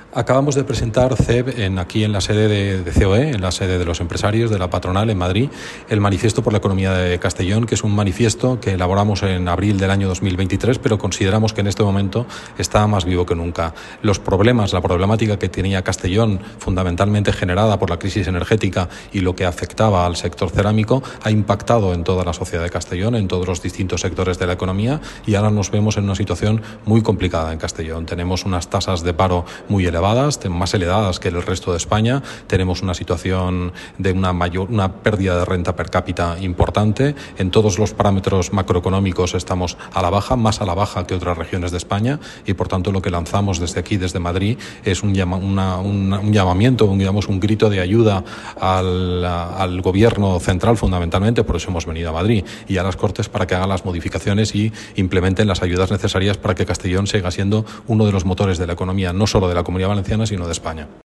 Acabamos de presentar CEB aquí en la sede de COE, en la sede de los empresarios de la patronal en Madrid, el Manifiesto por la Economía de Castellón, que es un manifiesto que elaboramos en abril del año 2023, pero consideramos que en este momento está más vivo que nunca. Los problemas, la problemática que tenía Castellón, fundamentalmente generada por la crisis energética y lo que afectaba al sector cerámico, ha impactado en toda la sociedad de Castellón, en todos los distintos sectores de la economía, y ahora nos vemos en una situación muy complicada en Castellón. Tenemos unas tasas de paro muy elevadas, más elevadas que el resto de España. Tenemos una situación de una pérdida de renta per cápita importante. En todos los parámetros macroeconómicos estamos a la baja, más a la baja que otras regiones de España, y por tanto lo que lanzamos desde aquí, desde Madrid, es un llamamiento, un grito de ayuda al gobierno central, fundamentalmente. Por eso hemos venido a Madrid y a las Cortes, para que hagan las modificaciones y implementen las ayudas necesarias para que Castellón siga siendo uno de los motores de la economía, no solo de la Comunidad Valenciana, sino de España.